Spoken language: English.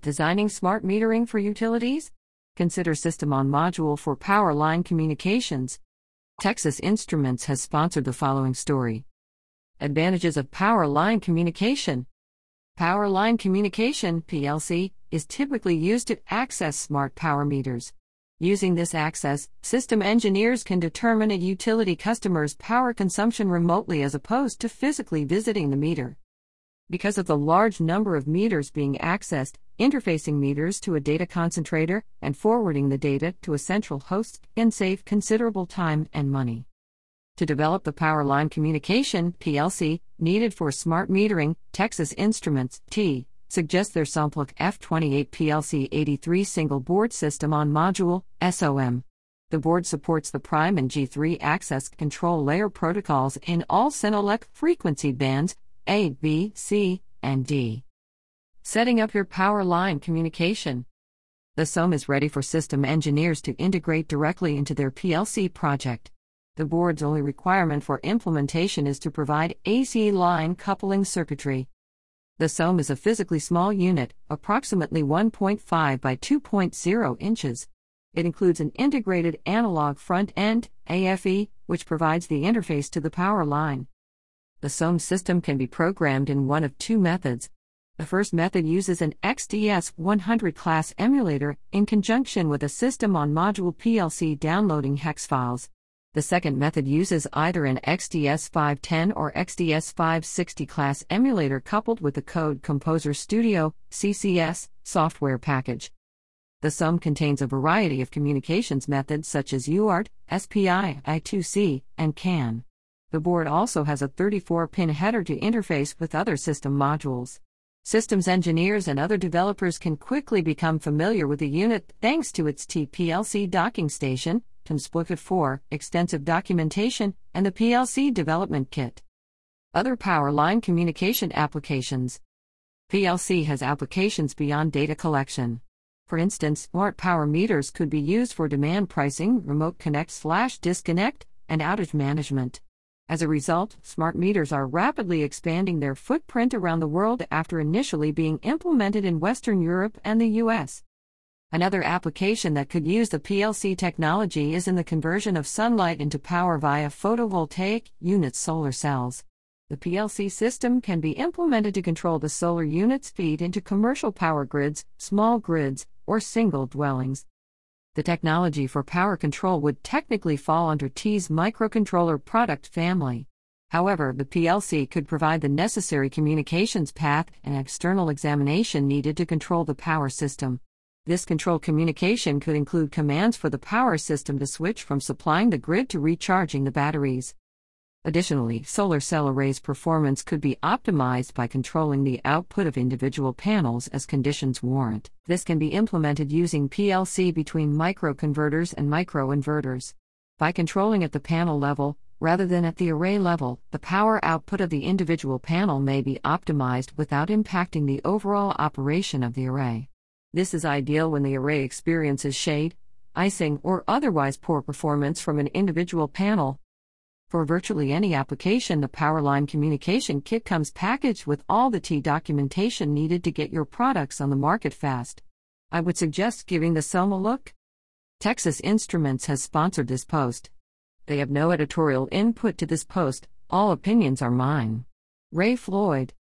Designing smart metering for utilities? Consider System on Module for power line communications. Texas Instruments has sponsored the following story. Advantages of power line communication. Power line communication (PLC) is typically used to access smart power meters. Using this access, system engineers can determine a utility customer's power consumption remotely as opposed to physically visiting the meter. Because of the large number of meters being accessed, interfacing meters to a data concentrator and forwarding the data to a central host can save considerable time and money. To develop the power line communication (PLC) needed for smart metering, Texas Instruments (T) suggests their SOMPLC F28 PLC 83 single board system on module (SOM). The board supports the Prime and G3 access control layer protocols in all Senelec frequency bands A, B, C, and D. Setting up your power line communication. The SOM is ready for system engineers to integrate directly into their PLC project. The board's only requirement for implementation is to provide AC line coupling circuitry. The SOM is a physically small unit, approximately 1.5 by 2.0 inches. It includes an integrated analog front end, AFE, which provides the interface to the power line. The SOM system can be programmed in one of two methods. The first method uses an XDS-100 class emulator in conjunction with a System on Module PLC downloading hex files. The second method uses either an XDS-510 or XDS-560 class emulator coupled with the Code Composer Studio (CCS) software package. The SOM contains a variety of communications methods such as UART, SPI, I2C, and CAN. The board also has a 34-pin header to interface with other system modules. Systems engineers and other developers can quickly become familiar with the unit thanks to its TPLC docking station, Template 4, extensive documentation, and the PLC development kit. Other power line communication applications. PLC has applications beyond data collection. For instance, smart power meters could be used for demand pricing, remote connect/disconnect, and outage management. As a result, smart meters are rapidly expanding their footprint around the world after initially being implemented in Western Europe and the US. Another application that could use the PLC technology is in the conversion of sunlight into power via photovoltaic unit solar cells. The PLC system can be implemented to control the solar unit's feed into commercial power grids, small grids, or single dwellings. The technology for power control would technically fall under T's microcontroller product family. However, the PLC could provide the necessary communications path and external examination needed to control the power system. This control communication could include commands for the power system to switch from supplying the grid to recharging the batteries. Additionally, solar cell arrays' performance could be optimized by controlling the output of individual panels as conditions warrant. This can be implemented using PLC between microconverters and microinverters. By controlling at the panel level, rather than at the array level, the power output of the individual panel may be optimized without impacting the overall operation of the array. This is ideal when the array experiences shade, icing, or otherwise poor performance from an individual panel. For virtually any application, the power line communication kit comes packaged with all the T documentation needed to get your products on the market fast. I would suggest giving the SOM a look. Texas Instruments has sponsored this post. They have no editorial input to this post, all opinions are mine. Ray Floyd.